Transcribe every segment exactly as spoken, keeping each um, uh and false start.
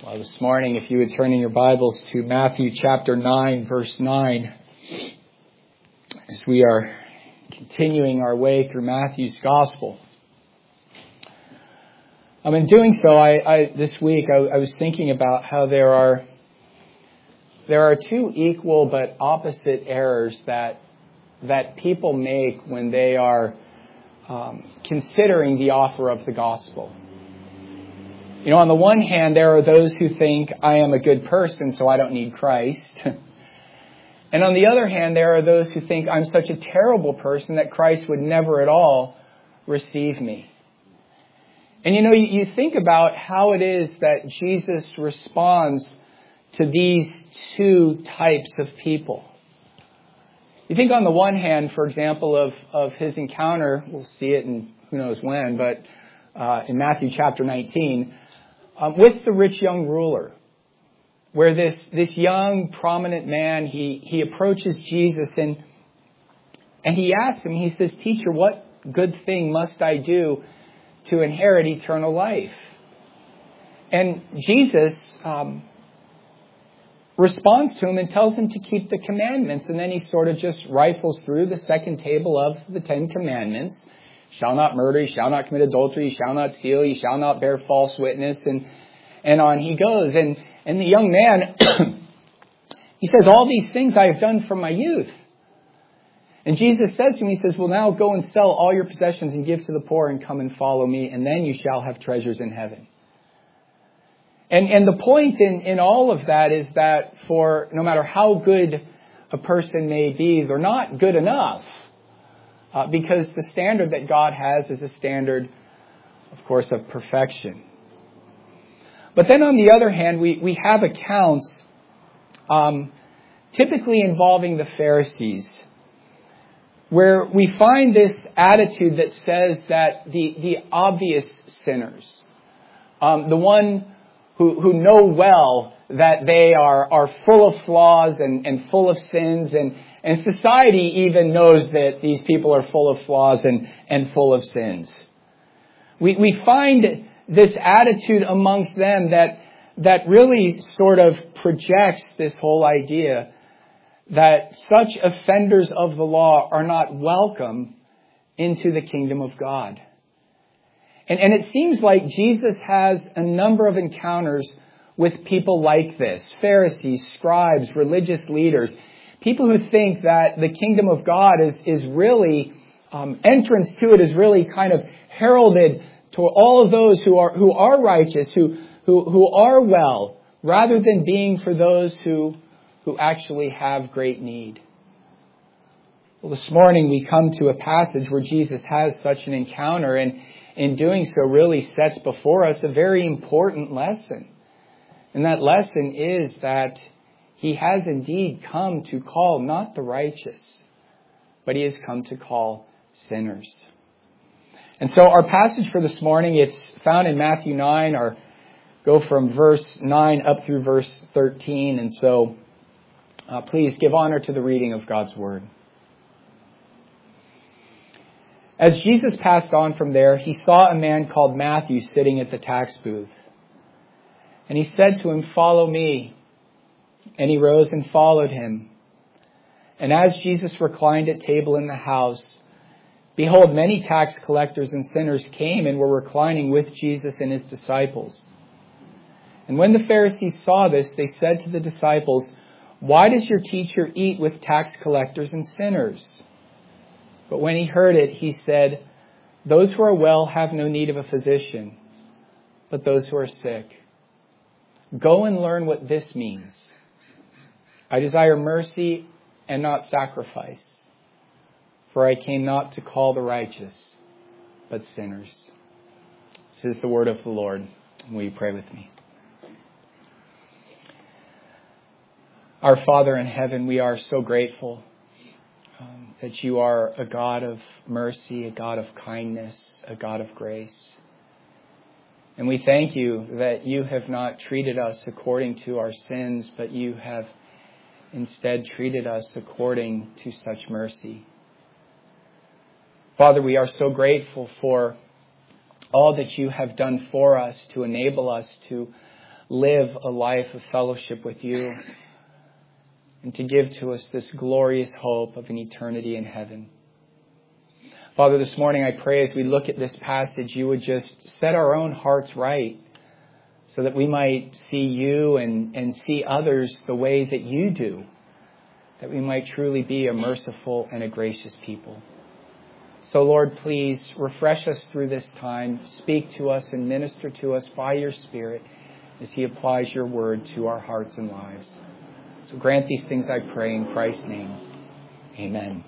Well, this morning, if you would turn in your Bibles to Matthew chapter nine, verse nine, as we are continuing our way through Matthew's Gospel. Um, in doing so, I, I this week I, I was thinking about how there are there are two equal but opposite errors that that people make when they are um, considering the offer of the gospel. You know, on the one hand, there are those who think I am a good person, so I don't need Christ. And on the other hand, there are those who think I'm such a terrible person that Christ would never at all receive me. And you know, you, you think about how it is that Jesus responds to these two types of people. You think on the one hand, for example, of, of his encounter, we'll see it in who knows when, but uh, in Matthew chapter nineteen, Um, with the rich young ruler, where this, this young, prominent man, he, he approaches Jesus and, and he asks him, he says, "Teacher, what good thing must I do to inherit eternal life?" And Jesus um, responds to him and tells him to keep the commandments. And then he sort of just rifles through the second table of the Ten Commandments. Shall not murder, you shall not commit adultery, you shall not steal, you shall not bear false witness, and, and on he goes. And, and the young man, he says, "All these things I have done from my youth." And Jesus says to him, he says, "Well, now go and sell all your possessions and give to the poor and come and follow me, and then you shall have treasures in heaven." And, and the point in, in all of that is that for no matter how good a person may be, they're not good enough. Uh, because the standard that God has is a standard, of course, of perfection. But then on the other hand, we, we have accounts um, typically involving the Pharisees, where we find this attitude that says that the, the obvious sinners, um, the one who, who know well that they are, are full of flaws and, and full of sins, and And society even knows that these people are full of flaws and, and full of sins. We, we find this attitude amongst them that, that really sort of projects this whole idea that such offenders of the law are not welcome into the kingdom of God. And, and it seems like Jesus has a number of encounters with people like this: Pharisees, scribes, religious leaders, people who think that the kingdom of God is, is really, um, entrance to it is really kind of heralded to all of those who are, who are righteous, who, who, who are well, rather than being for those who, who actually have great need. Well, this morning we come to a passage where Jesus has such an encounter, and in doing so really sets before us a very important lesson. And that lesson is that He has indeed come to call not the righteous, but He has come to call sinners. And so our passage for this morning, it's found in Matthew nine, or go from verse nine up through verse thirteen. And so uh, please give honor to the reading of God's Word. As Jesus passed on from there, he saw a man called Matthew sitting at the tax booth. And he said to him, "Follow me." And he rose and followed him. And as Jesus reclined at table in the house, behold, many tax collectors and sinners came and were reclining with Jesus and his disciples. And when the Pharisees saw this, they said to the disciples, "Why does your teacher eat with tax collectors and sinners?" But when he heard it, he said, "Those who are well have no need of a physician, but those who are sick. Go and learn what this means. I desire mercy and not sacrifice, for I came not to call the righteous, but sinners." This is the word of the Lord. Will you pray with me? Our Father in heaven, we are so grateful um, that you are a God of mercy, a God of kindness, a God of grace. And we thank you that you have not treated us according to our sins, but you have instead treated us according to such mercy. Father, we are so grateful for all that you have done for us to enable us to live a life of fellowship with you and to give to us this glorious hope of an eternity in heaven. Father, this morning I pray as we look at this passage, you would just set our own hearts right so that we might see you and, and see others the way that you do, that we might truly be a merciful and a gracious people. So, Lord, please refresh us through this time. Speak to us and minister to us by your Spirit as he applies your word to our hearts and lives. So grant these things, I pray, in Christ's name. Amen.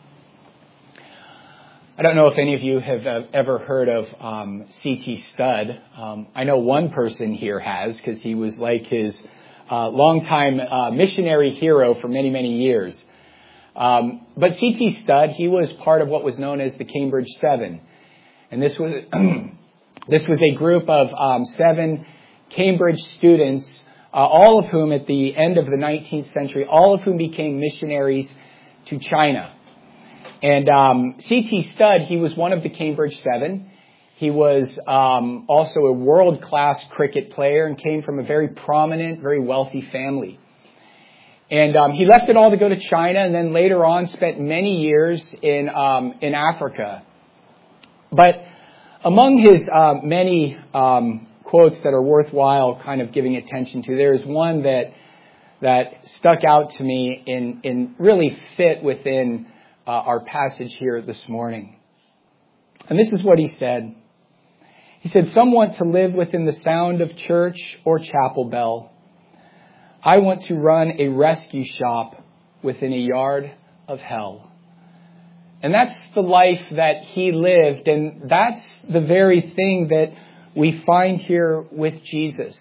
I don't know if any of you have uh, ever heard of um, C T Studd. Um, I know one person here has, because he was like his uh, longtime uh, missionary hero for many, many years. Um, but C T Studd, he was part of what was known as the Cambridge Seven. And this was this was a group of um, seven Cambridge students, uh, all of whom at the end of the nineteenth century, all of whom became missionaries to China. And um, C T Studd, he was one of the Cambridge Seven. He was um, also a world-class cricket player and came from a very prominent, very wealthy family. And um, he left it all to go to China, and then later on spent many years in um, in Africa. But among his uh, many um, quotes that are worthwhile kind of giving attention to, there is one that that stuck out to me in in really fit within Uh, our passage here this morning. And this is what he said. He said, "Some want to live within the sound of church or chapel bell. I want to run a rescue shop within a yard of hell." And that's the life that he lived. And that's the very thing that we find here with Jesus.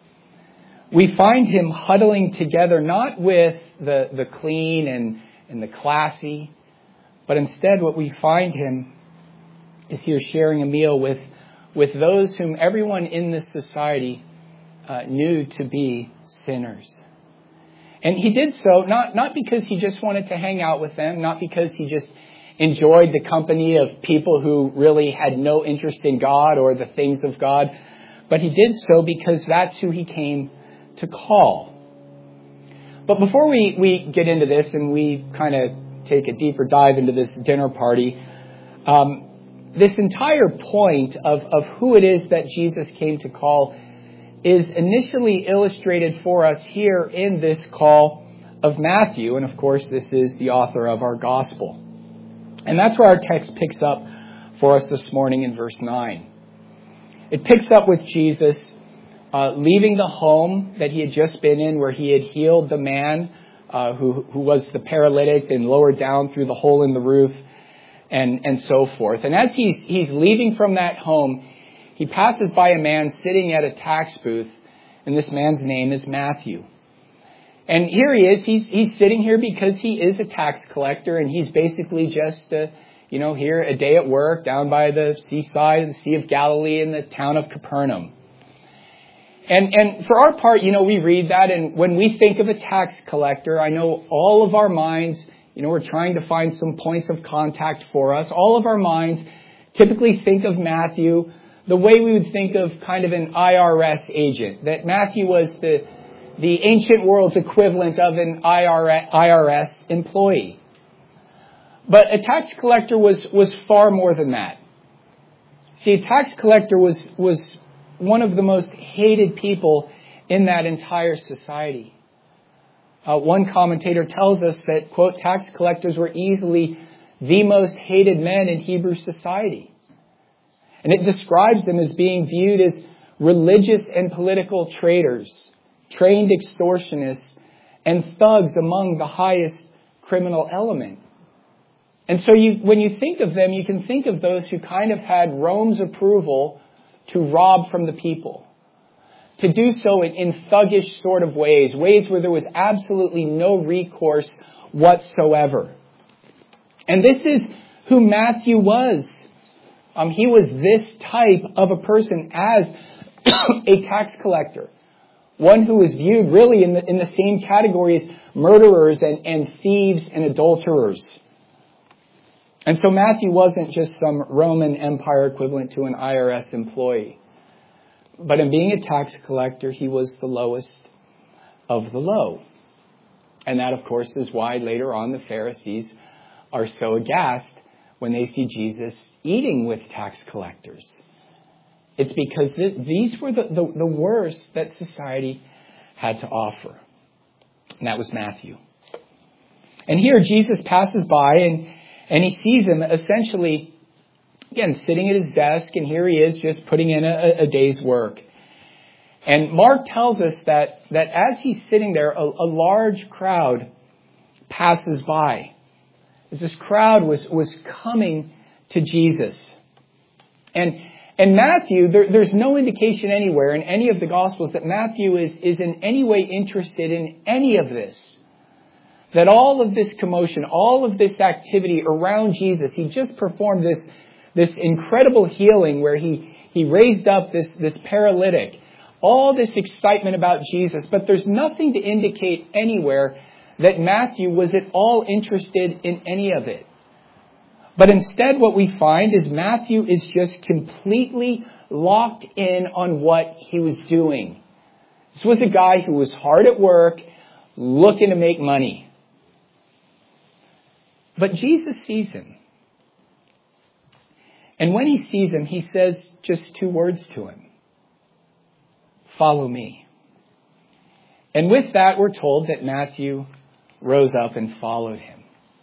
We find him huddling together, not with the, the clean and, and the classy, but instead what we find him is here sharing a meal with, with those whom everyone in this society uh, knew to be sinners. And he did so not, not because he just wanted to hang out with them, not because he just enjoyed the company of people who really had no interest in God or the things of God, but he did so because that's who he came to call. But before we, we get into this and we kind of take a deeper dive into this dinner party, um, this entire point of, of who it is that Jesus came to call is initially illustrated for us here in this call of Matthew. And of course, this is the author of our gospel. And that's where our text picks up for us this morning in verse nine. It picks up with Jesus uh, leaving the home that he had just been in, where he had healed the man Uh, who, who was the paralytic and lowered down through the hole in the roof and, and so forth. And as he's, he's leaving from that home, he passes by a man sitting at a tax booth, and this man's name is Matthew. And here he is. He's, he's sitting here because he is a tax collector, and he's basically just, uh, you know, here a day at work down by the seaside of the Sea of Galilee in the town of Capernaum. And and for our part, you know, we read that, and when we think of a tax collector, I know all of our minds, you know, we're trying to find some points of contact for us. All of our minds typically think of Matthew the way we would think of kind of an I R S agent, that Matthew was the the ancient world's equivalent of an I R S employee. But a tax collector was was far more than that. See, a tax collector was was one of the most hated people in that entire society. Uh, one commentator tells us that, quote, tax collectors were easily the most hated men in Hebrew society. And it describes them as being viewed as religious and political traitors, trained extortionists, and thugs among the highest criminal element. And so you, when you think of them, you can think of those who kind of had Rome's approval to rob from the people, to do so in, in thuggish sort of ways, ways where there was absolutely no recourse whatsoever. And this is who Matthew was. Um, he was this type of a person as a tax collector, one who was viewed really in the, in the same category as murderers and, and thieves and adulterers. And so Matthew wasn't just some Roman Empire equivalent to an I R S employee. But in being a tax collector, he was the lowest of the low. And that, of course, is why later on the Pharisees are so aghast when they see Jesus eating with tax collectors. It's because th- these were the, the, the worst that society had to offer. And that was Matthew. And here Jesus passes by and, and he sees him essentially, again, sitting at his desk, and here he is just putting in a, a day's work. And Mark tells us that, that as he's sitting there, a, a large crowd passes by. As this crowd was, was coming to Jesus. And, and Matthew, there, there's no indication anywhere in any of the Gospels that Matthew is, is in any way interested in any of this. That all of this commotion, all of this activity around Jesus, he just performed this, this incredible healing where he, he raised up this, this paralytic. All this excitement about Jesus, but there's nothing to indicate anywhere that Matthew was at all interested in any of it. But instead what we find is Matthew is just completely locked in on what he was doing. This was a guy who was hard at work, looking to make money. But Jesus sees him. And when he sees him, he says just two words to him. Follow me. And with that, we're told that Matthew rose up and followed him.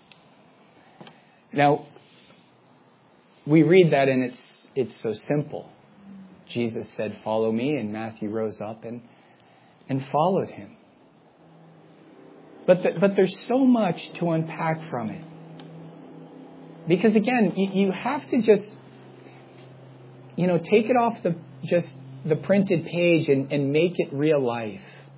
Now, we read that and it's it's so simple. Jesus said, follow me, and Matthew rose up and, and followed him. But the, but there's so much to unpack from it. Because again, you, you have to just, you know, take it off the just the printed page and, and make it real life.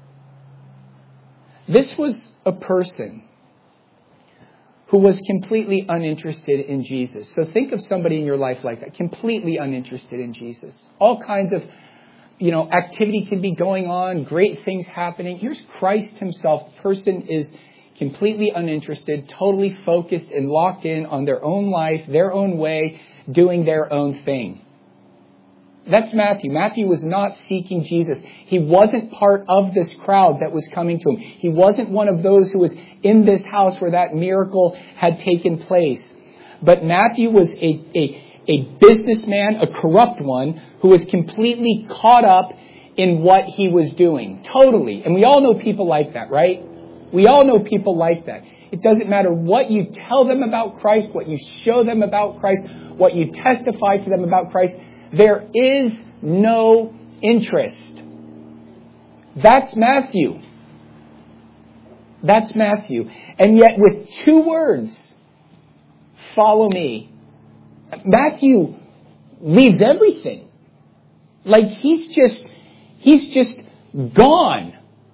This was a person who was completely uninterested in Jesus. So think of somebody in your life like that, completely uninterested in Jesus. All kinds of, you know, activity can be going on, great things happening. Here's Christ himself. The person is completely uninterested, totally focused and locked in on their own life, their own way, doing their own thing. That's Matthew. Matthew was not seeking Jesus. He wasn't part of this crowd that was coming to him. He wasn't one of those who was in this house where that miracle had taken place. But Matthew was a, a, a businessman, a corrupt one, who was completely caught up in what he was doing. Totally. And we all know people like that, right? We all know people like that. It doesn't matter what you tell them about Christ, what you show them about Christ, what you testify to them about Christ. There is no interest. That's Matthew. That's Matthew. And yet with two words, follow me, Matthew leaves everything. Like he's just, he's just gone.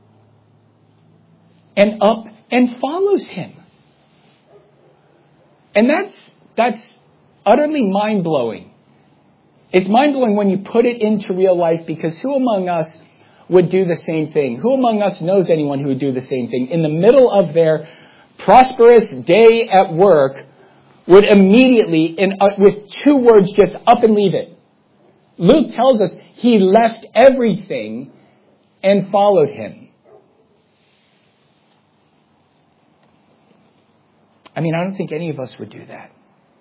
And up and follows him. And that's, that's utterly mind-blowing. It's mind-blowing when you put it into real life, because who among us would do the same thing? Who among us knows anyone who would do the same thing? In the middle of their prosperous day at work, would immediately, in, uh, with two words, just up and leave it. Luke tells us he left everything and followed him. I mean, I don't think any of us would do that.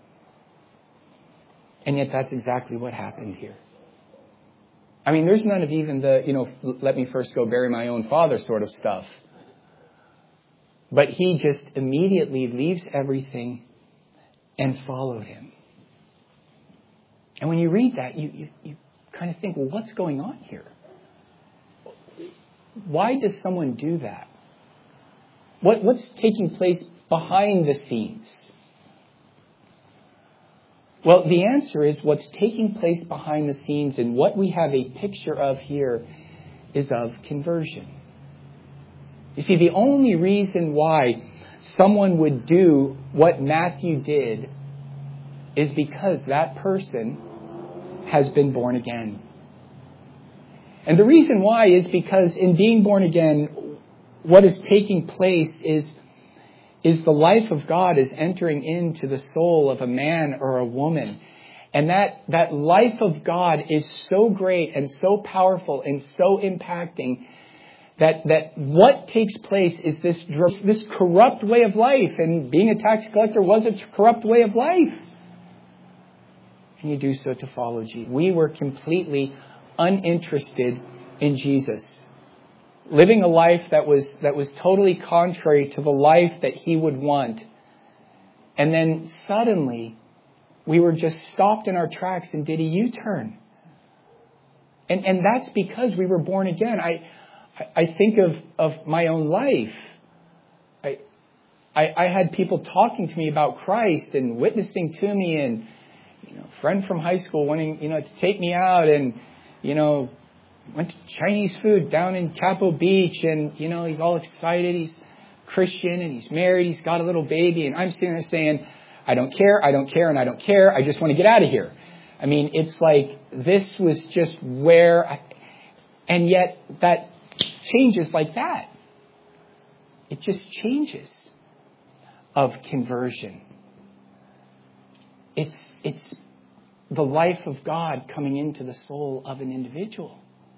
And yet that's exactly what happened here. I mean, there's none of even the, you know, let me first go bury my own father sort of stuff. But he just immediately leaves everything and followed him. And when you read that, you, you, you kind of think, well, what's going on here? Why does someone do that? What, what's taking place behind the scenes? Well, the answer is what's taking place behind the scenes, and what we have a picture of here is of conversion. You see, the only reason why someone would do what Matthew did is because that person has been born again. And the reason why is because in being born again, what is taking place is is the life of God is entering into the soul of a man or a woman. And that, that life of God is so great and so powerful and so impacting that, that what takes place is this, this corrupt way of life. And being a tax collector was a corrupt way of life. And you do so to follow Jesus. We were completely uninterested in Jesus. Living a life that was, that was totally contrary to the life that He would want. And then suddenly, we were just stopped in our tracks and did a U-turn. And and that's because we were born again. I I think of, of my own life. I, I I had people talking to me about Christ and witnessing to me, and you know, a friend from high school wanting, you know, to take me out, and you know, went to Chinese food down in Capo Beach, and you know, he's all excited, he's Christian and he's married, he's got a little baby, and I'm sitting there saying, I don't care, I don't care, and I don't care. I just want to get out of here. I mean, it's like this was just where, I, and yet that changes like that. It just changes of conversion. It's, it's the life of God coming into the soul of an individual.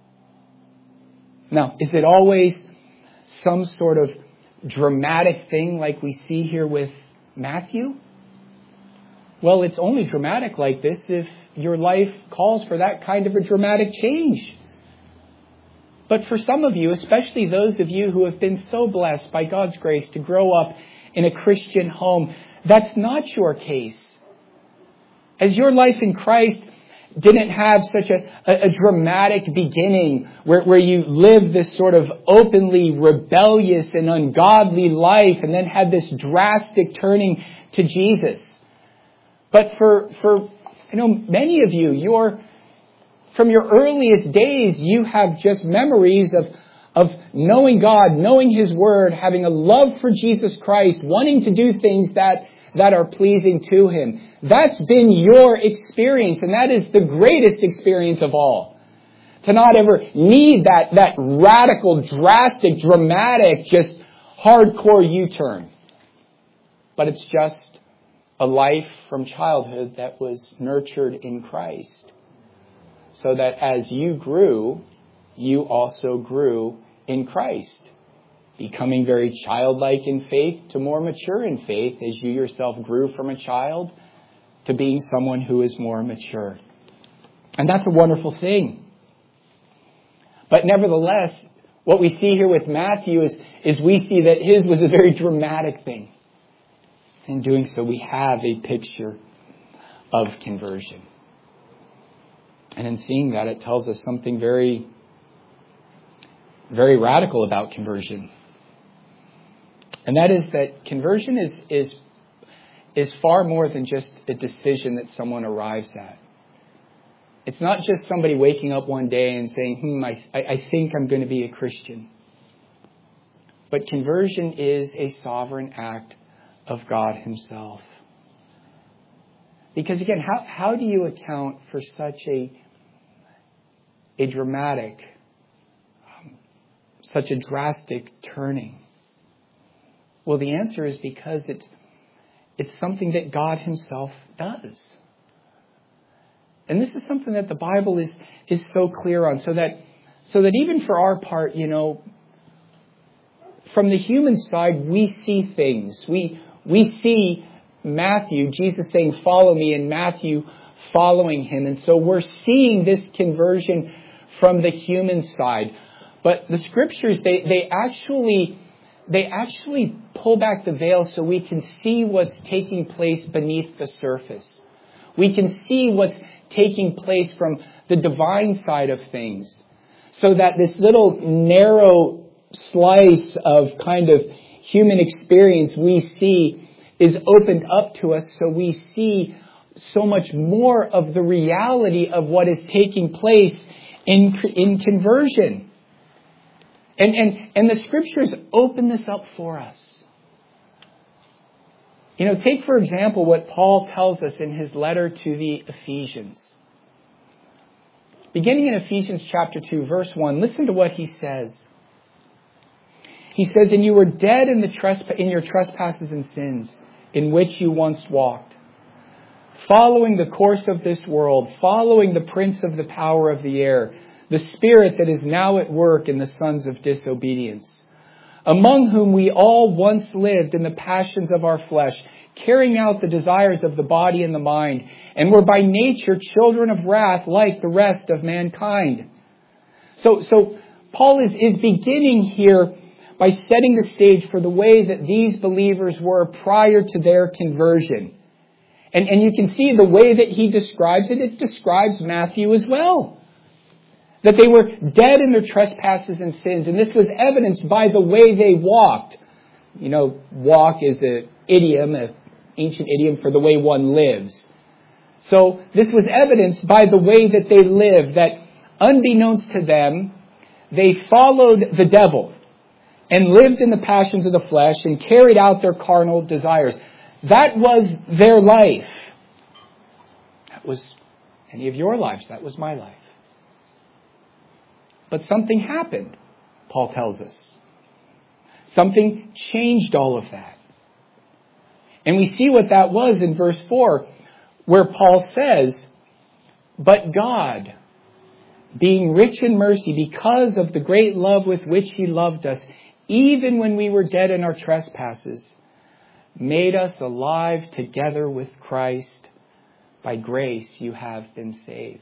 Now, is it always some sort of dramatic thing like we see here with Matthew? Well, it's only dramatic like this if your life calls for that kind of a dramatic change. But for some of you, especially those of you who have been so blessed by God's grace to grow up in a Christian home, that's not your case. As your life in Christ didn't have such a, a, a dramatic beginning where, where you lived this sort of openly rebellious and ungodly life and then had this drastic turning to Jesus. But for, for, you know, many of you, you're, from your earliest days, you have just memories of, of knowing God, knowing His Word, having a love for Jesus Christ, wanting to do things that, that are pleasing to Him. That's been your experience, and that is the greatest experience of all. To not ever need that, that radical, drastic, dramatic, just hardcore U-turn. But it's just a life from childhood that was nurtured in Christ. So that as you grew, you also grew in Christ. Becoming very childlike in faith to more mature in faith as you yourself grew from a child to being someone who is more mature. And that's a wonderful thing. But nevertheless, what we see here with Matthew is, is we see that his was a very dramatic thing. In doing so, we have a picture of conversion. And in seeing that, it tells us something very, very radical about conversion. And that is that conversion is, is, is far more than just a decision that someone arrives at. It's not just somebody waking up one day and saying, hmm, I, I think I'm going to be a Christian. But conversion is a sovereign act of God Himself. Because again, how, how do you account for such a, a dramatic, um, such a drastic turning? Well, the answer is because it's, it's something that God Himself does. And this is something that the Bible is, is so clear on, so that, so that even for our part, you know, from the human side, we see things. We, we see Matthew, Jesus saying, follow me, and Matthew following Him. And so we're seeing this conversion from the human side. But the Scriptures, they, they actually, they actually pull back the veil so we can see what's taking place beneath the surface. We can see what's taking place from the divine side of things. So that this little narrow slice of kind of human experience we see is opened up to us, so we see so much more of the reality of what is taking place in, in conversion. And, and, and the Scriptures open this up for us. You know, take for example what Paul tells us in his letter to the Ephesians. Beginning in Ephesians chapter two, verse one, listen to what he says. He says, and you were dead in, the tresp- in your trespasses and sins, in which you once walked, following the course of this world, following the prince of the power of the air, the spirit that is now at work in the sons of disobedience, among whom we all once lived in the passions of our flesh, carrying out the desires of the body and the mind, and were by nature children of wrath like the rest of mankind. So, so Paul is, is beginning here by setting the stage for the way that these believers were prior to their conversion. And, and you can see the way that he describes it, it describes Matthew as well. That they were dead in their trespasses and sins. And this was evidenced by the way they walked. You know, walk is an idiom, an ancient idiom for the way one lives. So this was evidenced by the way that they lived, that unbeknownst to them, they followed the devil and lived in the passions of the flesh and carried out their carnal desires. That was their life. That was any of your lives. That was my life. But something happened, Paul tells us. Something changed all of that. And we see what that was in verse four, where Paul says, "But God, being rich in mercy, because of the great love with which He loved us, even when we were dead in our trespasses, made us alive together with Christ. By grace you have been saved."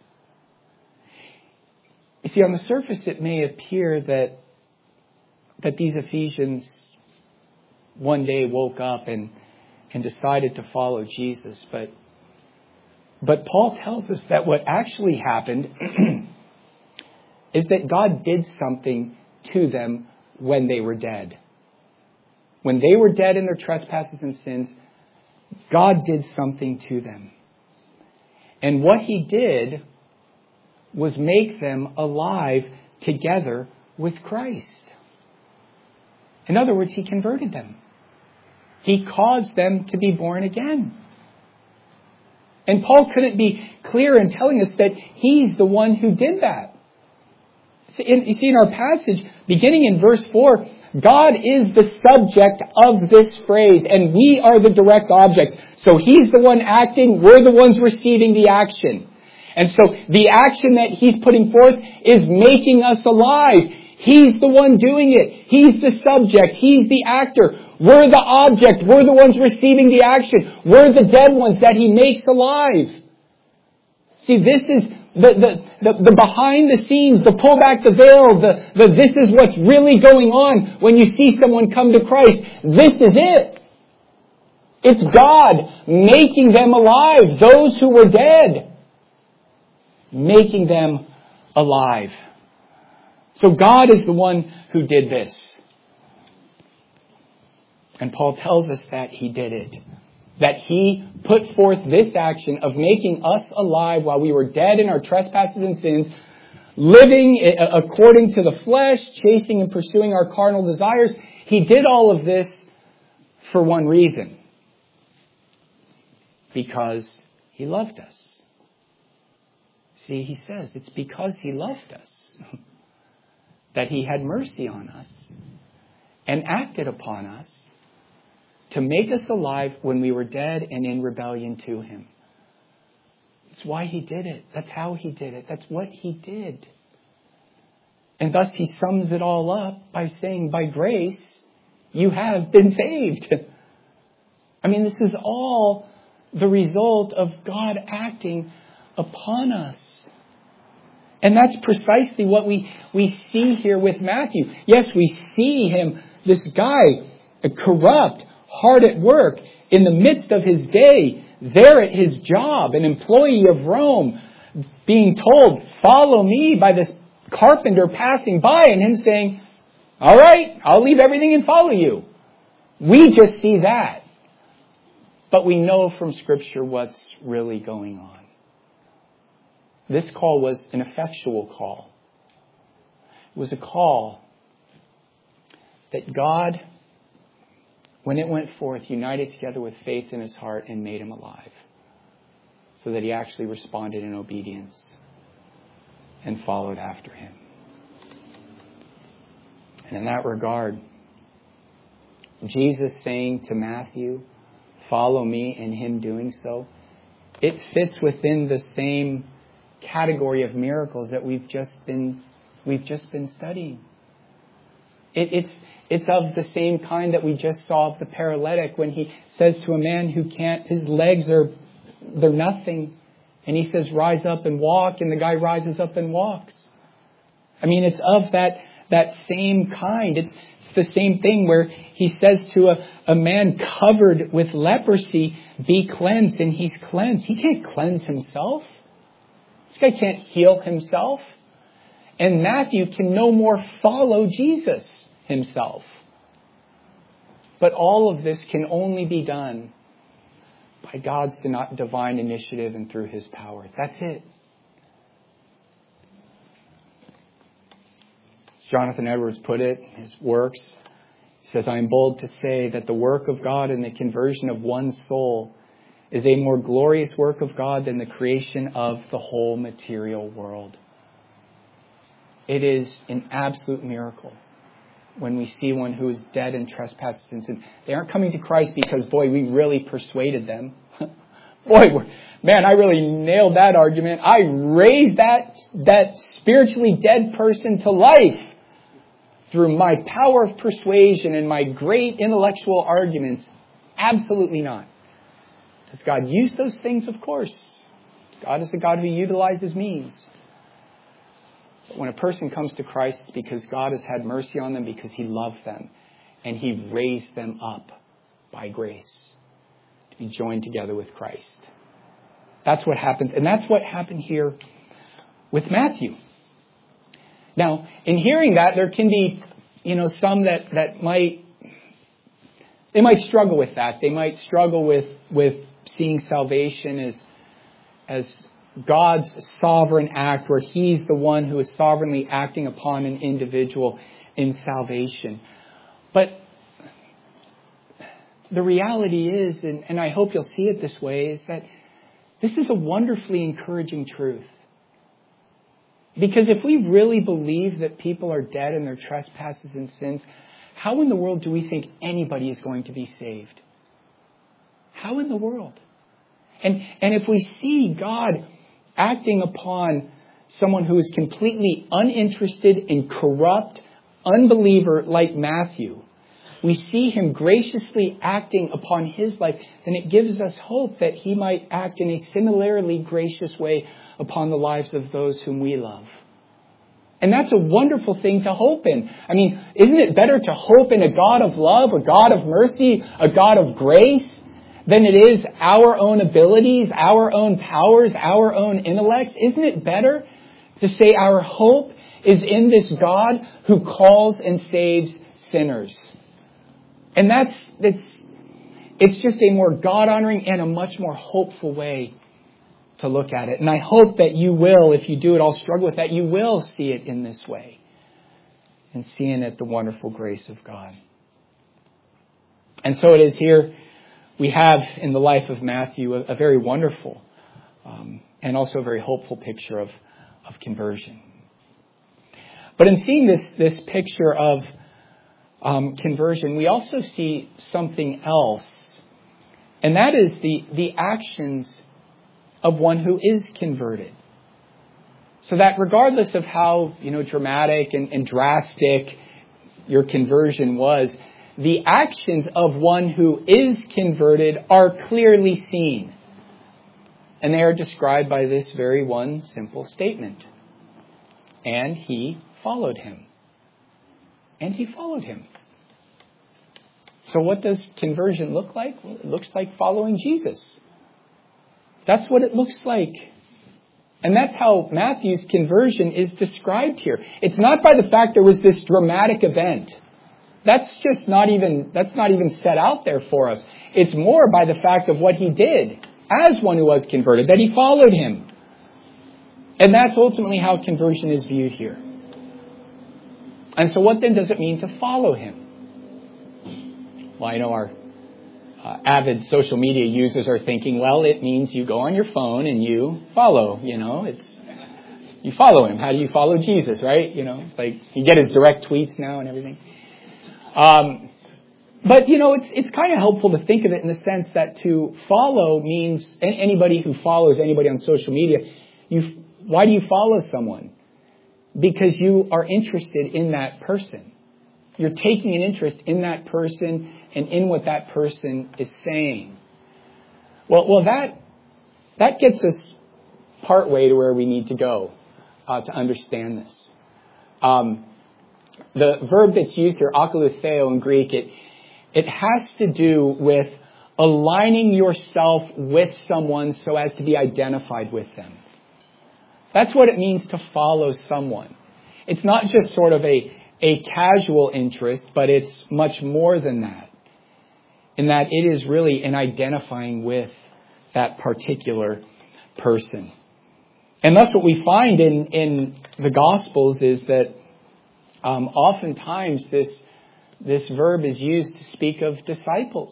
You see, on the surface it may appear that that these Ephesians one day woke up and, and decided to follow Jesus. But, but Paul tells us that what actually happened is that God did something to them when they were dead. When they were dead in their trespasses and sins, God did something to them. And what He did was make them alive together with Christ. In other words, He converted them. He caused them to be born again. And Paul couldn't be clearer in telling us that He's the one who did that. You see, in our passage, beginning in verse four, God is the subject of this phrase, and we are the direct objects. So He's the one acting, we're the ones receiving the action. And so the action that He's putting forth is making us alive. He's the one doing it. He's the subject. He's the actor. We're the object. We're the ones receiving the action. We're the dead ones that He makes alive. See, this is the, the, the, the behind the scenes, the pull back the veil, the, the this is what's really going on when you see someone come to Christ. This is it. It's God making them alive. Those who were dead, making them alive. So God is the one who did this. And Paul tells us that He did it. That He put forth this action of making us alive while we were dead in our trespasses and sins, living according to the flesh, chasing and pursuing our carnal desires. He did all of this for one reason. Because He loved us. See, He says it's because He loved us that He had mercy on us and acted upon us to make us alive when we were dead and in rebellion to Him. It's why He did it. That's how He did it. That's what He did. And thus He sums it all up by saying, by grace, you have been saved. I mean, this is all the result of God acting upon us. And that's precisely what we, we see here with Matthew. Yes, we see him, this guy, corrupt, hard at work, in the midst of his day, there at his job, an employee of Rome, being told, "Follow me," by this carpenter passing by, and him saying, "All right, I'll leave everything and follow you." We just see that. But we know from Scripture what's really going on. This call was an effectual call. It was a call that God, when it went forth, united together with faith in His heart and made him alive. So that he actually responded in obedience and followed after Him. And in that regard, Jesus saying to Matthew, "Follow me," and him doing so, it fits within the same category of miracles that we've just been we've just been studying. It, it's it's of the same kind that we just saw of the paralytic when he says to a man who can't, his legs are they're nothing, and he says, "Rise up and walk," and the guy rises up and walks. I mean, it's of that that same kind. It's it's the same thing where he says to a, a man covered with leprosy, "Be cleansed," and he's cleansed. He can't cleanse himself. This guy can't heal himself. And Matthew can no more follow Jesus himself. But all of this can only be done by God's divine initiative and through His power. That's it. Jonathan Edwards put it in his works. He says, "I am bold to say that the work of God in the conversion of one soul is a more glorious work of God than the creation of the whole material world." It is an absolute miracle when we see one who is dead in trespasses and sins. They aren't coming to Christ because, boy, we really persuaded them. Boy, we're, man, I really nailed that argument. I raised that, that spiritually dead person to life through my power of persuasion and my great intellectual arguments. Absolutely not. Does God use those things? Of course. God is a God who utilizes means. But when a person comes to Christ, it's because God has had mercy on them, because He loved them, and He raised them up by grace to be joined together with Christ. That's what happens. And that's what happened here with Matthew. Now, in hearing that, there can be, you know, some that, that might, they might struggle with that. They might struggle with, with seeing salvation as, as God's sovereign act, where He's the one who is sovereignly acting upon an individual in salvation. But the reality is, and, and I hope you'll see it this way, is that this is a wonderfully encouraging truth. Because if we really believe that people are dead in their trespasses and sins, how in the world do we think anybody is going to be saved? How in the world? And, and if we see God acting upon someone who is completely uninterested and corrupt unbeliever like Matthew, we see Him graciously acting upon his life, then it gives us hope that He might act in a similarly gracious way upon the lives of those whom we love. And that's a wonderful thing to hope in. I mean, isn't it better to hope in a God of love, a God of mercy, a God of grace, than it is our own abilities, our own powers, our own intellects? Isn't it better to say our hope is in this God who calls and saves sinners? And that's, it's, it's just a more God-honoring and a much more hopeful way to look at it. And I hope that you will, if you do at all struggle with that, you will see it in this way. And see in it the wonderful grace of God. And so it is here we have in the life of Matthew a, a very wonderful um, and also a very hopeful picture of, of conversion. But in seeing this, this picture of um, conversion, we also see something else. And that is the, the actions of one who is converted. So that regardless of how, you know, dramatic and, and drastic your conversion was, the actions of one who is converted are clearly seen. And they are described by this very one simple statement. And he followed him. And he followed him. So what does conversion look like? Well, it looks like following Jesus. That's what it looks like. And that's how Matthew's conversion is described here. It's not by the fact there was this dramatic event. That's just not even, that's not even set out there for us. It's more by the fact of what he did as one who was converted, that he followed him. And that's ultimately how conversion is viewed here. And so what then does it mean to follow him? Well, I know our uh, avid social media users are thinking, well, it means you go on your phone and you follow, you know, it's, you follow him. How do you follow Jesus, right? You know, it's like you get his direct tweets now and everything. Um, but, you know, it's it's kind of helpful to think of it in the sense that to follow means anybody who follows anybody on social media, you why do you follow someone? Because you are interested in that person. You're taking an interest in that person and in what that person is saying. Well, well, that that gets us part way to where we need to go uh, to understand this. Um, the verb that's used here, akolutheo in Greek, it it has to do with aligning yourself with someone so as to be identified with them. That's what it means to follow someone. It's not just sort of a, a casual interest, but it's much more than that. In that it is really in identifying with that particular person. And thus what we find in, in the Gospels is that um, oftentimes this, this verb is used to speak of disciples.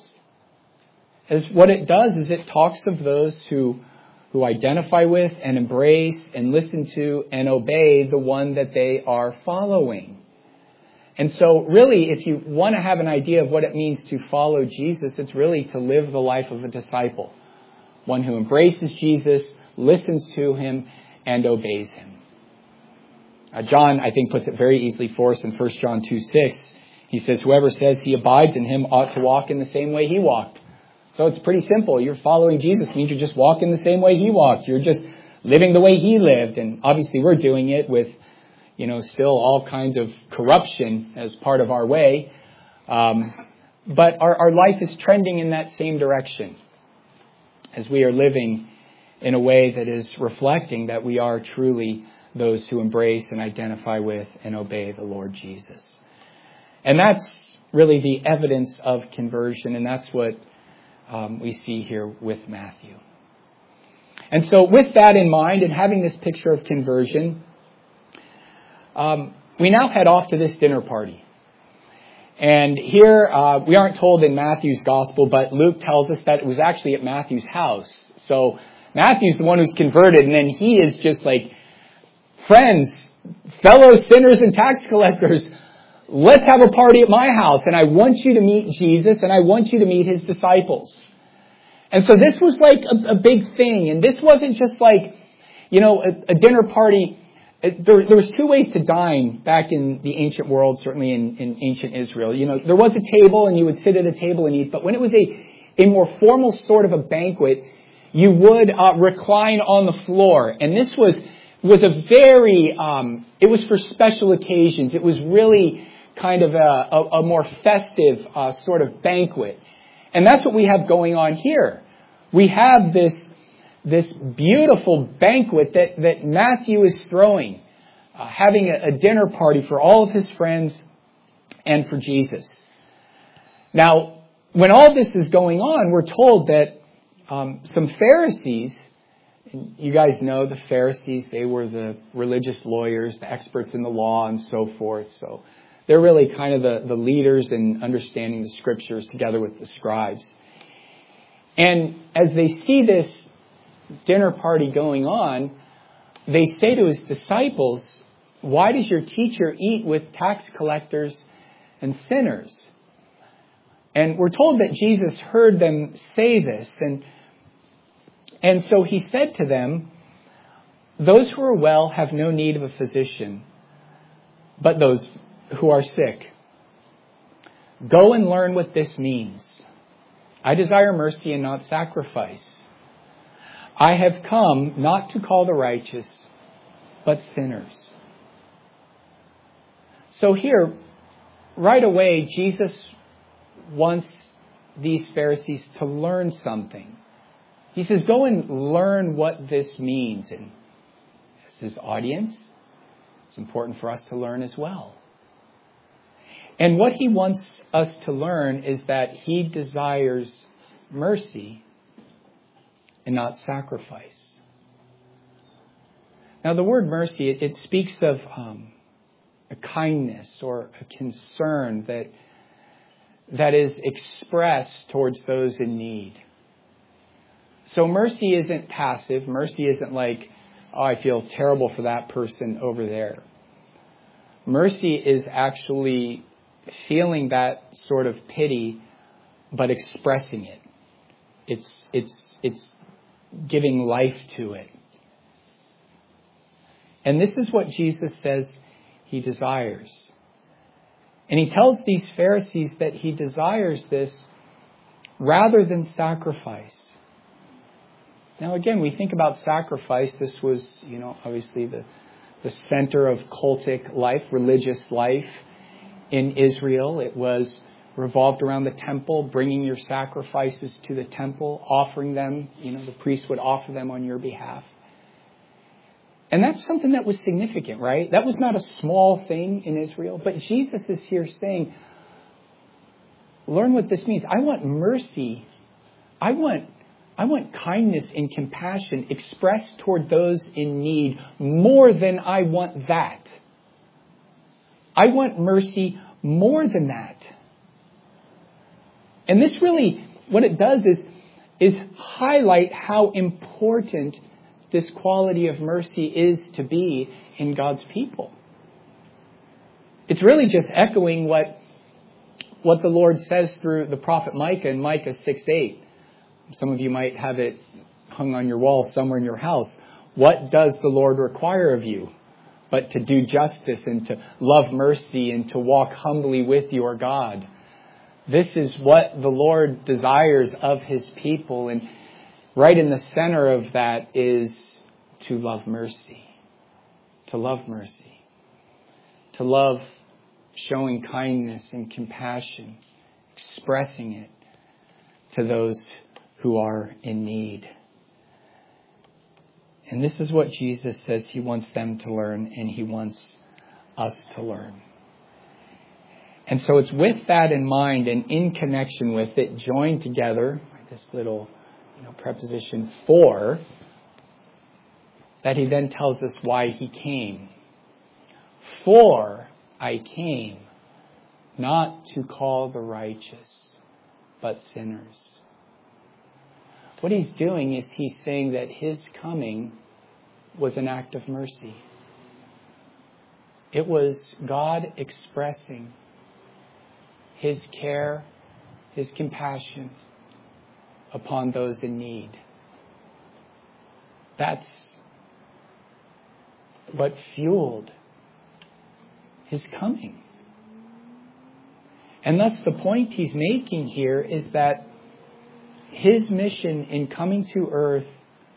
As what it does is it talks of those who who identify with and embrace and listen to and obey the one that they are following. And so really, if you want to have an idea of what it means to follow Jesus, it's really to live the life of a disciple. One who embraces Jesus, listens to him, and obeys him. Uh, John, I think, puts it very easily for us in First John two six. He says, whoever says he abides in him ought to walk in the same way he walked. So it's pretty simple. You're following Jesus means you're just walking the same way he walked. You're just living the way he lived. And obviously we're doing it with, you know, still all kinds of corruption as part of our way. Um, but our, our life is trending in that same direction as we are living in a way that is reflecting that we are truly those who embrace and identify with and obey the Lord Jesus. And that's really the evidence of conversion. And that's what Um, we see here with Matthew. And so with that in mind and having this picture of conversion, um, we now head off to this dinner party. And here, uh, we aren't told in Matthew's gospel, but Luke tells us that it was actually at Matthew's house. So Matthew's the one who's converted, and then he is just like, friends, fellow sinners and tax collectors, let's have a party at my house, and I want you to meet Jesus, and I want you to meet his disciples. And so this was like a, a big thing, and this wasn't just like, you know, a, a dinner party. There, there was two ways to dine back in the ancient world, certainly in, in ancient Israel. You know, there was a table, and you would sit at a table and eat, but when it was a, a more formal sort of a banquet, you would uh, recline on the floor, and this was was a very, um, it was for special occasions. It was really kind of a, a, a more festive uh, sort of banquet. And that's what we have going on here. We have this, this beautiful banquet that, that Matthew is throwing, uh, having a, a dinner party for all of his friends and for Jesus. Now, when all this is going on, we're told that um, some Pharisees, and you guys know the Pharisees, they were the religious lawyers, the experts in the law and so forth. So they're really kind of the, the leaders in understanding the scriptures together with the scribes. And as they see this dinner party going on, they say to his disciples, why does your teacher eat with tax collectors and sinners? And we're told that Jesus heard them say this. And, and so he said to them, those who are well have no need of a physician, but those who are sick. Go and learn what this means. I desire mercy and not sacrifice. I have come not to call the righteous, but sinners. So here, right away, Jesus wants these Pharisees to learn something. He says, go and learn what this means. And as his audience, it's important for us to learn as well. And what he wants us to learn is that he desires mercy and not sacrifice. Now, the word mercy, it, it speaks of um, a kindness or a concern that that is expressed towards those in need. So mercy isn't passive. Mercy isn't like, oh, I feel terrible for that person over there. Mercy is actually feeling that sort of pity but expressing it. It's, it's, it's giving life to it. And this is what Jesus says he desires. And he tells these Pharisees that he desires this rather than sacrifice. Now again, we think about sacrifice. This was, you know, obviously the, the center of cultic life, religious life in Israel. It was revolved around the temple, bringing your sacrifices to the temple, offering them. You know, the priest would offer them on your behalf. And that's something that was significant, right? That was not a small thing in Israel. But Jesus is here saying, learn what this means. I want mercy. I want, I want kindness and compassion expressed toward those in need more than I want that. I want mercy more than that. And this really, what it does is, is highlight how important this quality of mercy is to be in God's people. It's really just echoing what, what the Lord says through the prophet Micah in Micah six eight. Some of you might have it hung on your wall somewhere in your house. What does the Lord require of you? But to do justice and to love mercy and to walk humbly with your God. This is what the Lord desires of his people. And right in the center of that is to love mercy. To love mercy. To love showing kindness and compassion. Expressing it to those who are in need. And this is what Jesus says he wants them to learn, and he wants us to learn. And so it's with that in mind and in connection with it, joined together by this little, you know, preposition for, that he then tells us why he came. For I came not to call the righteous, but sinners. What he's doing is he's saying that his coming was an act of mercy. It was God expressing his care, his compassion upon those in need. That's what fueled his coming. And thus the point he's making here is that his mission in coming to earth,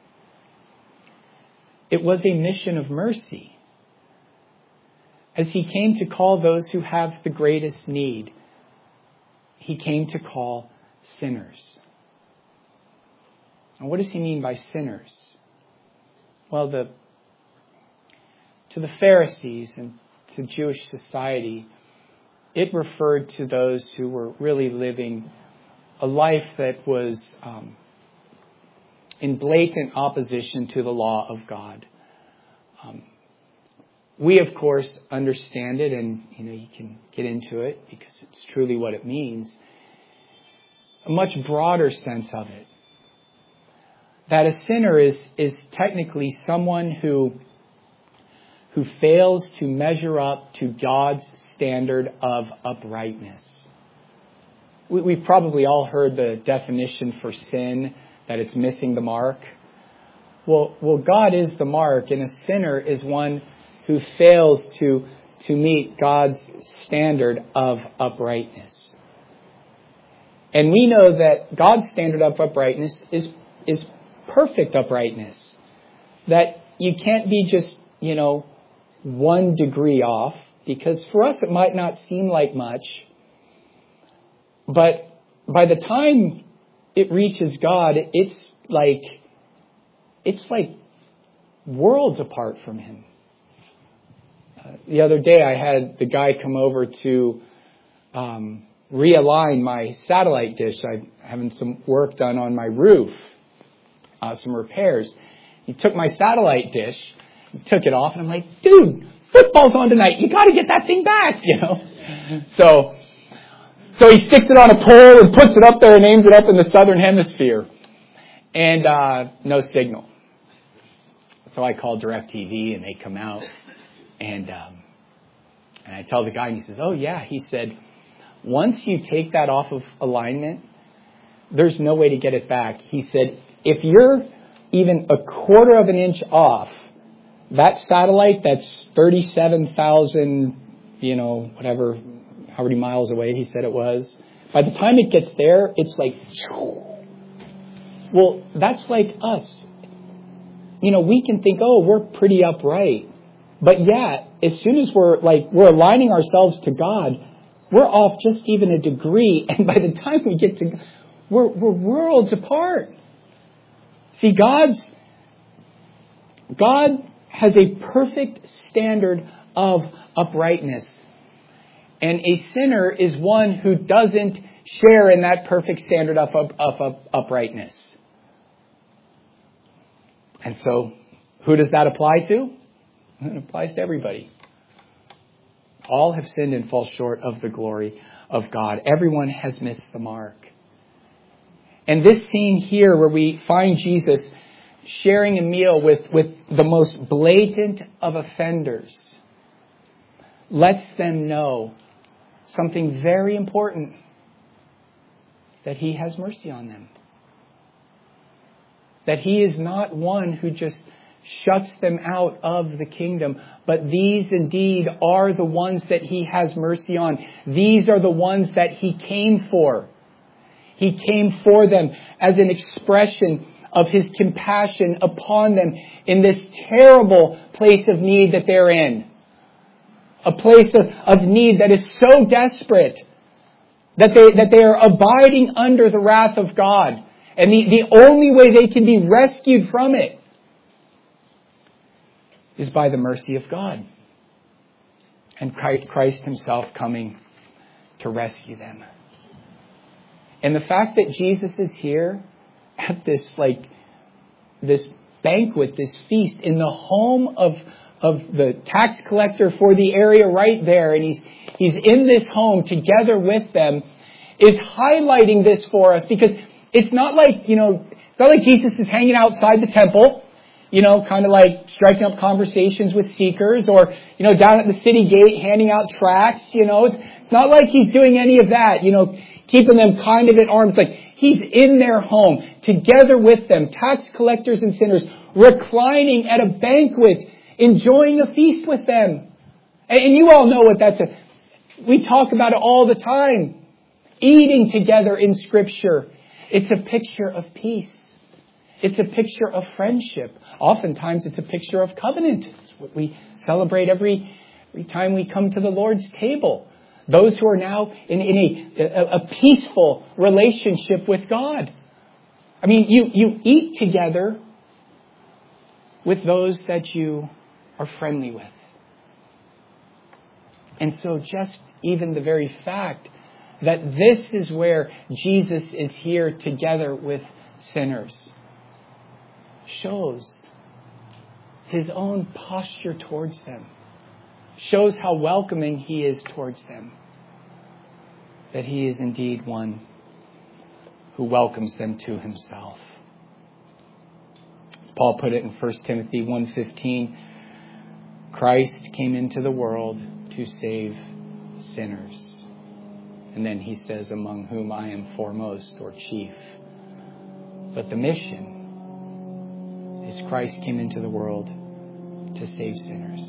it was a mission of mercy. As he came to call those who have the greatest need, he came to call sinners. And what does he mean by sinners? Well, the, to the Pharisees and to Jewish society, it referred to those who were really living a life that was um, in blatant opposition to the law of God. Um, we, of course, understand it, and you know you can get into it because it's truly what it means. A much broader sense of it. That a sinner is, is technically someone who, who fails to measure up to God's standard of uprightness. We've probably all heard the definition for sin, that it's missing the mark. Well, well, God is the mark, and a sinner is one who fails to, to meet God's standard of uprightness. And we know that God's standard of uprightness is, is perfect uprightness. That you can't be just, you know, one degree off, because for us it might not seem like much. But by the time it reaches God, it's like, it's like worlds apart from him. Uh, the other day I had the guy come over to um, realign my satellite dish. I'm having some work done on my roof, uh, some repairs. He took my satellite dish, took it off, and I'm like, dude, football's on tonight. You got to get that thing back, you know. So... So he sticks it on a pole and puts it up there and aims it up in the southern hemisphere. And uh, no signal. So I call DirecTV and they come out. And um, and I tell the guy, and he says, oh yeah. He said, once you take that off of alignment, there's no way to get it back. He said, if you're even a quarter of an inch off, that satellite that's thirty-seven thousand, you know, whatever, how many miles away he said it was, by the time it gets there, it's like, well, that's like us. You know, we can think, oh, we're pretty upright. But yeah, as soon as we're like, we're aligning ourselves to God, we're off just even a degree. And by the time we get to, we're, we're worlds apart. See, God's, God has a perfect standard of uprightness. And a sinner is one who doesn't share in that perfect standard of, of, of, of uprightness. And so, who does that apply to? It applies to everybody. All have sinned and fall short of the glory of God. Everyone has missed the mark. And this scene here where we find Jesus sharing a meal with, with the most blatant of offenders lets them know something very important, that he has mercy on them. That he is not one who just shuts them out of the kingdom, but these indeed are the ones that he has mercy on. These are the ones that he came for. He came for them as an expression of his compassion upon them in this terrible place of need that they're in. A place of, of need that is so desperate that they, that they are abiding under the wrath of God. And the, the only way they can be rescued from it is by the mercy of God. And Christ himself coming to rescue them. And the fact that Jesus is here at this, like, this banquet, this feast in the home of, of the tax collector for the area right there, and he's, he's in this home together with them, is highlighting this for us, because it's not like, you know, it's not like Jesus is hanging outside the temple, you know, kind of like striking up conversations with seekers, or, you know, down at the city gate handing out tracts, you know. It's, it's not like he's doing any of that, you know, keeping them kind of at arm's length. He's in their home, together with them, tax collectors and sinners, reclining at a banquet, enjoying a feast with them. And, and you all know what that's a, we talk about it all the time. Eating together in Scripture. It's a picture of peace. It's a picture of friendship. Oftentimes it's a picture of covenant. It's what we celebrate every, every time we come to the Lord's table. Those who are now in, in a, a, a peaceful relationship with God. I mean, you, you eat together with those that you are friendly with. And so just even the very fact that this is where Jesus is here together with sinners shows his own posture towards them. Shows how welcoming he is towards them. That he is indeed one who welcomes them to himself. As Paul put it in First Timothy one fifteen, Christ came into the world to save sinners. And then he says, among whom I am foremost or chief. But the mission is Christ came into the world to save sinners.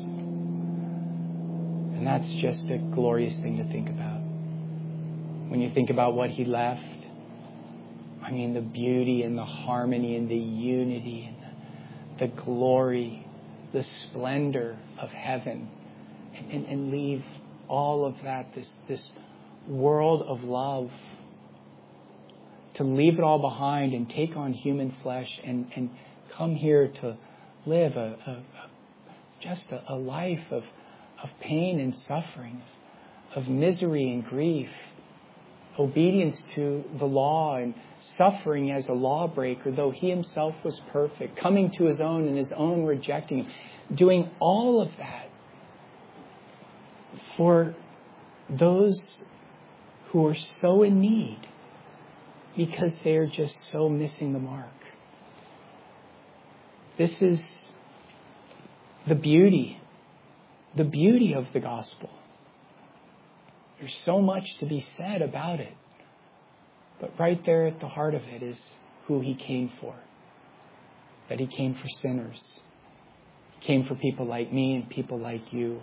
And that's just a glorious thing to think about. When you think about what he left, I mean, the beauty and the harmony and the unity and the, the glory, the splendor of heaven, and, and, and leave all of that, this, this world of love, to leave it all behind and take on human flesh and, and come here to live a, a, a just a, a life of, of pain and suffering, of misery and grief, obedience to the law and suffering as a lawbreaker, though he himself was perfect, coming to his own and his own rejecting him, doing all of that for those who are so in need because they're just so missing the mark. This is the beauty, the beauty of the gospel. There's so much to be said about it. But right there at the heart of it is who he came for. That he came for sinners. He came for people like me and people like you.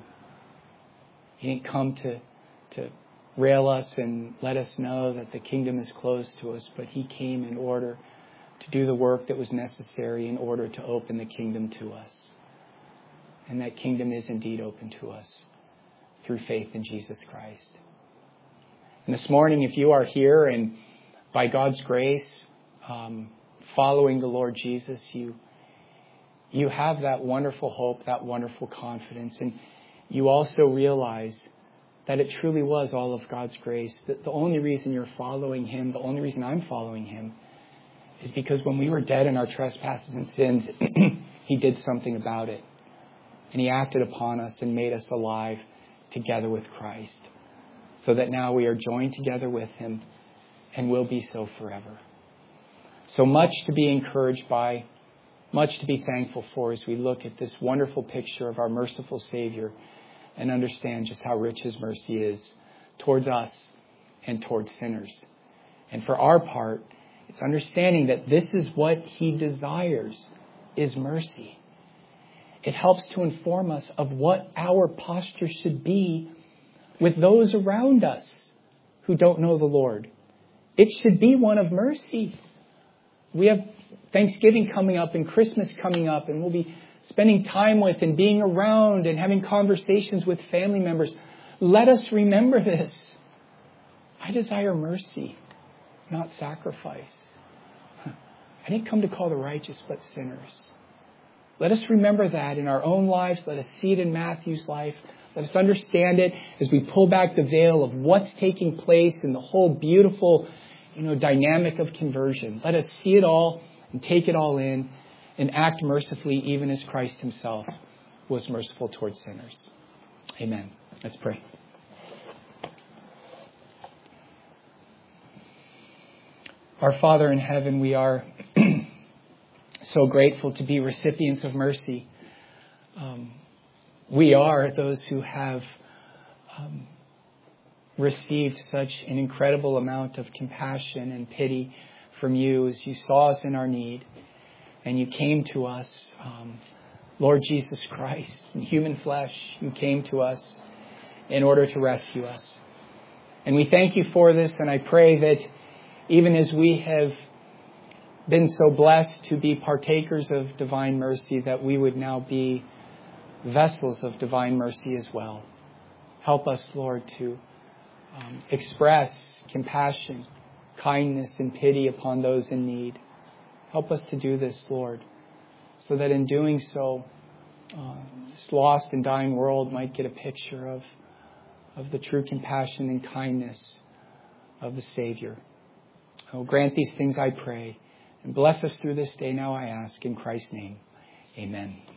He didn't come to, to rail us and let us know that the kingdom is closed to us, but he came in order to do the work that was necessary in order to open the kingdom to us. And that kingdom is indeed open to us through faith in Jesus Christ. And this morning, if you are here and by God's grace, um, following the Lord Jesus, you you have that wonderful hope, that wonderful confidence, and you also realize that it truly was all of God's grace. That the only reason you're following him, the only reason I'm following him, is because when we were dead in our trespasses and sins, he did something about it. And he acted upon us and made us alive together with Christ. So that now we are joined together with him and will be so forever. So much to be encouraged by, much to be thankful for as we look at this wonderful picture of our merciful Savior and understand just how rich his mercy is towards us and towards sinners. And for our part, it's understanding that this is what he desires, is mercy. It helps to inform us of what our posture should be with those around us who don't know the Lord. It should be one of mercy. We have Thanksgiving coming up and Christmas coming up, and we'll be spending time with and being around and having conversations with family members. Let us remember this. I desire mercy, not sacrifice. I didn't come to call the righteous, but sinners. Let us remember that in our own lives. Let us see it in Matthew's life. Let us understand it as we pull back the veil of what's taking place in the whole beautiful, you know, dynamic of conversion. Let us see it all and take it all in and act mercifully, even as Christ himself was merciful towards sinners. Amen. Let's pray. Our Father in heaven, we are so grateful to be recipients of mercy. Um, we are those who have um, received such an incredible amount of compassion and pity from you as you saw us in our need and you came to us. Um, Lord Jesus Christ, in human flesh, you came to us in order to rescue us. And we thank you for this, and I pray that even as we have been so blessed to be partakers of divine mercy, that we would now be vessels of divine mercy as well. Help us, Lord, to um, express compassion, kindness, and pity upon those in need. Help us to do this, Lord, so that in doing so, uh, this lost and dying world might get a picture of, of the true compassion and kindness of the Savior. Oh, grant these things, I pray, and bless us through this day now, I ask, in Christ's name. Amen.